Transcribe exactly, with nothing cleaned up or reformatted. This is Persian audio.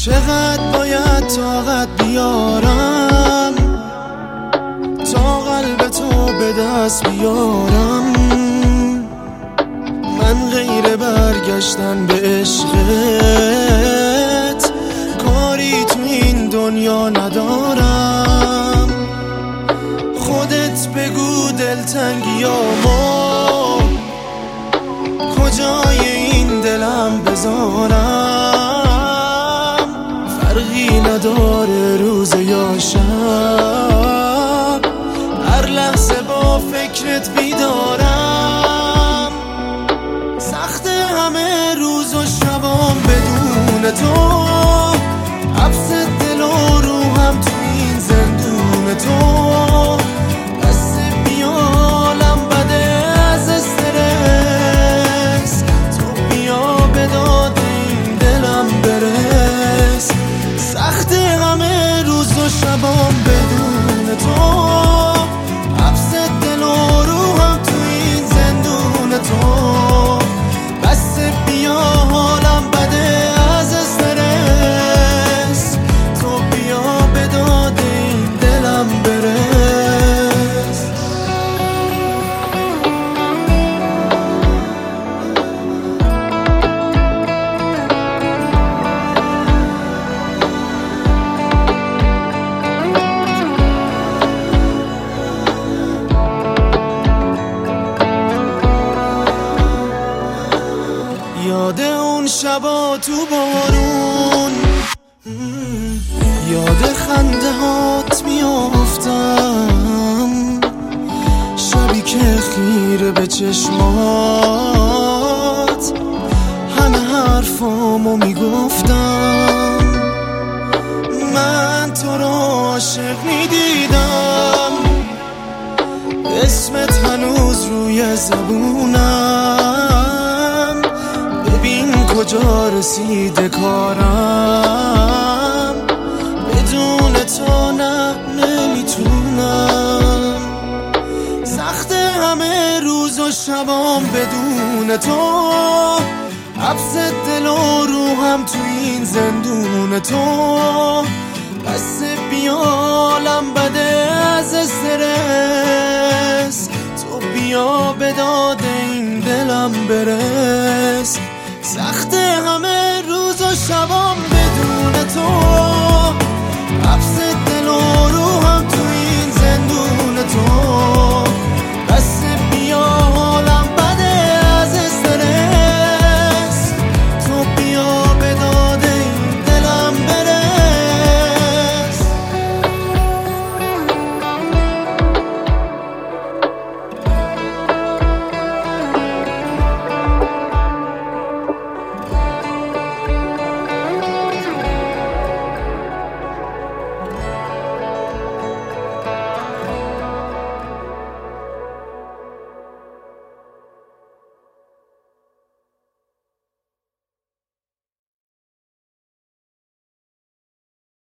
چقدر باید طاقت بیارم تا قلب تو به دست بیارم؟ من غیر برگشتن به عشقت کاری تو این دنیا ندارم. خودت بگو دلتنگیامو کجای این دلم بذارم؟ فرقی نداره روز یا شب، هر لحظه با فکرت بیدارم. سخت همه روز و شبام بدون تو، حبس دل و روحم تو این زندون تو. دست بیالم بده از استرس، تو بیا به داد این دلم برس. سخت همه روز و شبام بدون تو، حبس دل و روحم تو این زندون تو. بس بیا حالم بده از استرس، تو بیا به داد این دلم برس. یاد اون شبا تو بارون، یاد خنده هات میافتم، شبی که خیره به چشمات همه حرفامو میگفتم. من تو رو عاشق میدیدم، اسمت هنوز روی زبونم. ببین کجا رسیده کارم، بدون تو نه نمیتونم. سخت همه روز و شبام بدون تو، حبس دل و روحم تو این زندون تو. بس بیالم بده از استرس، تو بیا به داد این دلم برس.